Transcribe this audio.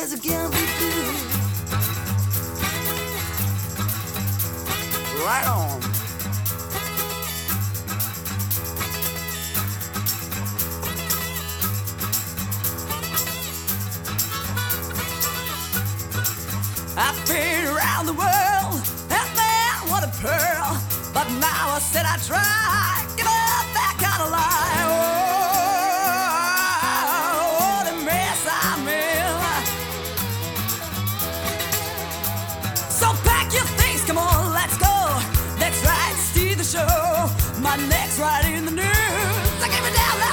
is gonna be good. Right on. I've been around the world, and man, what a pearl. But now I said I'd try, give up that kind of life. Oh, what a mess I'm in. So pack your things, come on, let's go. Let's ride, see the show. My neck's right in the news. I give it down.